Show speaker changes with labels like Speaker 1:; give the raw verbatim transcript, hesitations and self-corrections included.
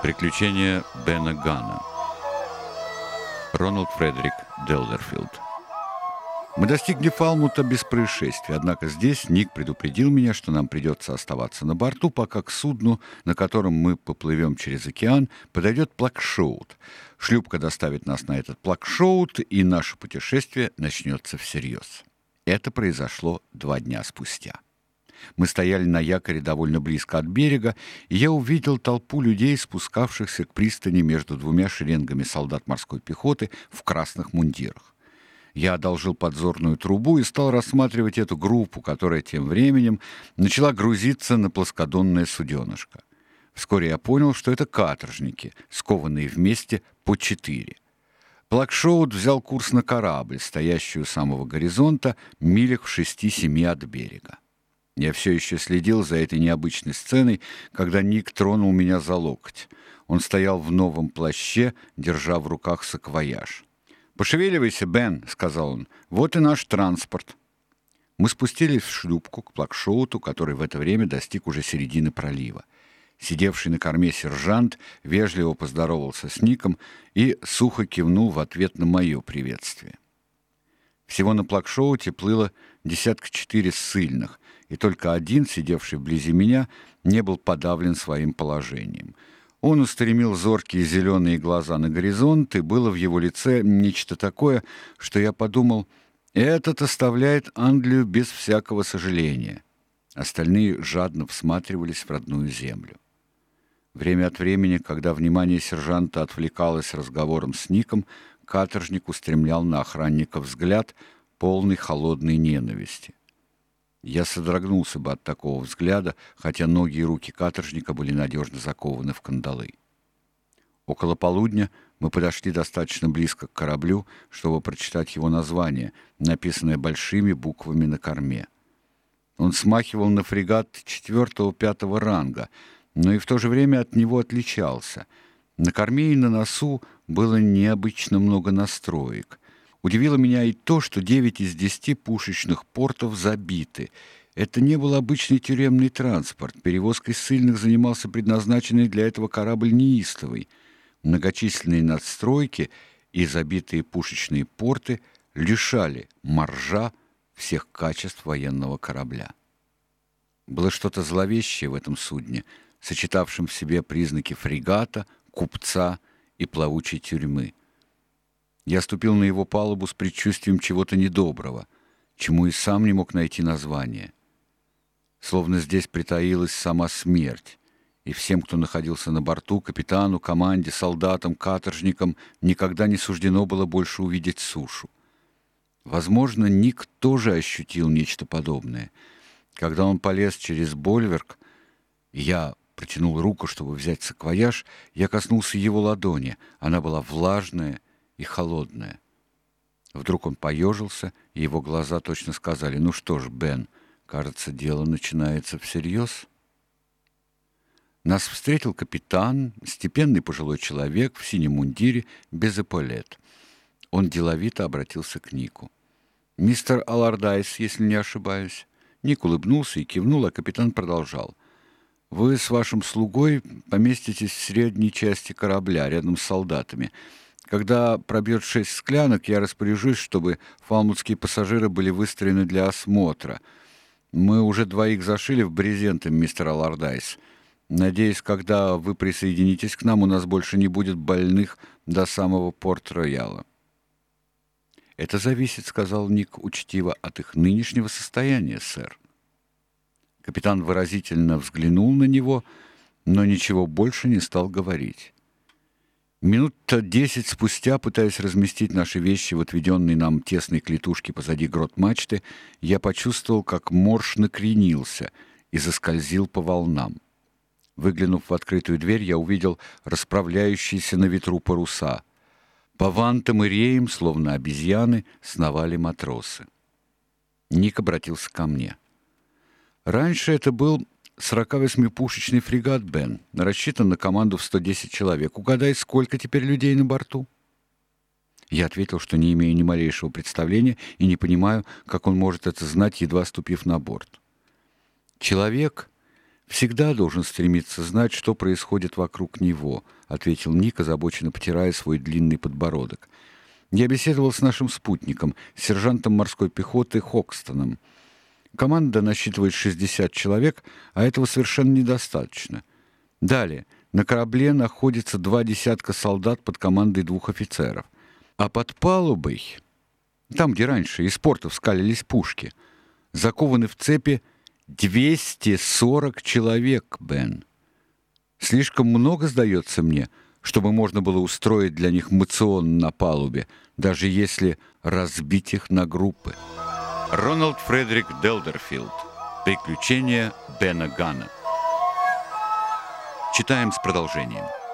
Speaker 1: Приключения Бена Ганна. Рональд Фредерик Деллерфилд. Мы достигли Фалмута без происшествий, однако здесь Ник предупредил меня, что нам придется оставаться на борту, пока к судну, на котором мы поплывем через океан, подойдет Плакшоут. Шлюпка доставит нас на этот Плакшоут, и наше путешествие начнется всерьез. Это произошло два дня спустя. Мы стояли на якоре довольно близко от берега, и я увидел толпу людей, спускавшихся к пристани между двумя шеренгами солдат морской пехоты в красных мундирах. Я одолжил подзорную трубу и стал рассматривать эту группу, которая тем временем начала грузиться на плоскодонное суденышко. Вскоре я понял, что это каторжники, скованные вместе по четыре. Плакшоут взял курс на корабль, стоящий у самого горизонта, милях в шести-семи от берега. Я все еще следил за этой необычной сценой, когда Ник тронул меня за локоть. Он стоял в новом плаще, держа в руках саквояж. «Пошевеливайся, Бен», — сказал он, — «вот и наш транспорт». Мы спустились в шлюпку к Плакшоуту, который в это время достиг уже середины пролива. Сидевший на корме сержант вежливо поздоровался с Ником и сухо кивнул в ответ на мое приветствие. Всего на Плакшоуте плыло десятка четыре ссыльных, и только один, сидевший вблизи меня, не был подавлен своим положением. Он устремил зоркие зеленые глаза на горизонт, и было в его лице нечто такое, что я подумал, этот оставляет Англию без всякого сожаления. Остальные жадно всматривались в родную землю. Время от времени, когда внимание сержанта отвлекалось разговором с Ником, каторжник устремлял на охранника взгляд, полный холодной ненависти. Я содрогнулся бы от такого взгляда, хотя ноги и руки каторжника были надежно закованы в кандалы. Около полудня мы подошли достаточно близко к кораблю, чтобы прочитать его название, написанное большими буквами на корме. Он смахивал на фрегат четвертого-пятого ранга, но и в то же время от него отличался. На корме и на носу было необычно много настроек. Удивило меня и то, что девять из десяти пушечных портов забиты. Это не был обычный тюремный транспорт. Перевозкой ссыльных занимался предназначенный для этого корабль неистовый. Многочисленные надстройки и забитые пушечные порты лишали моржа всех качеств военного корабля. Было что-то зловещее в этом судне, сочетавшем в себе признаки фрегата, купца и плавучей тюрьмы. Я ступил на его палубу с предчувствием чего-то недоброго, чему и сам не мог найти название. Словно здесь притаилась сама смерть, и всем, кто находился на борту, капитану, команде, солдатам, каторжникам, никогда не суждено было больше увидеть сушу. Возможно, Ник тоже ощутил нечто подобное. Когда он полез через больверк, я протянул руку, чтобы взять саквояж, я коснулся его ладони. Она была влажная и холодная. Вдруг он поежился, и его глаза точно сказали: «Ну что ж, Бен, кажется, дело начинается всерьез». Нас встретил капитан, степенный пожилой человек в синем мундире, без эполет. Он деловито обратился к Нику. «Мистер Аллардайс, если не ошибаюсь». Ник улыбнулся и кивнул, а капитан продолжал. «Вы с вашим слугой поместитесь в средней части корабля, рядом с солдатами. Когда пробьет шесть склянок, я распоряжусь, чтобы фалмутские пассажиры были выстроены для осмотра. Мы уже двоих зашили в брезенты, мистер Аллардайс. Надеюсь, когда вы присоединитесь к нам, у нас больше не будет больных до самого Порт-Рояла». «Это зависит, — сказал Ник учтиво, — от их нынешнего состояния, сэр». Капитан выразительно взглянул на него, но ничего больше не стал говорить. Минут-то десять спустя, пытаясь разместить наши вещи в отведенной нам тесной клетушке позади грот-мачты, я почувствовал, как морж накренился и заскользил по волнам. Выглянув в открытую дверь, я увидел расправляющиеся на ветру паруса. По вантам и реям, словно обезьяны, сновали матросы. Ник обратился ко мне. «Раньше это был сорокавосьмипушечный фрегат, Бен, рассчитан на команду в сто десять человек. Угадай, сколько теперь людей на борту?» Я ответил, что не имею ни малейшего представления и не понимаю, как он может это знать, едва ступив на борт. Человек всегда должен стремиться знать, что происходит вокруг него», — ответил Ник, озабоченно потирая свой длинный подбородок. «Я беседовал с нашим спутником, сержантом морской пехоты Хокстоном. Команда насчитывает шестьдесят человек, а этого совершенно недостаточно. Далее, на корабле находится два десятка солдат под командой двух офицеров. А под палубой, там, где раньше из портов скалились пушки, закованы в цепи двести сорок человек, Бен. Слишком много, сдается мне, чтобы можно было устроить для них мацион на палубе, даже если разбить их на группы». Рональд Фредерик Делдерфилд. «Приключения Бена Ганна». Читаем с продолжением.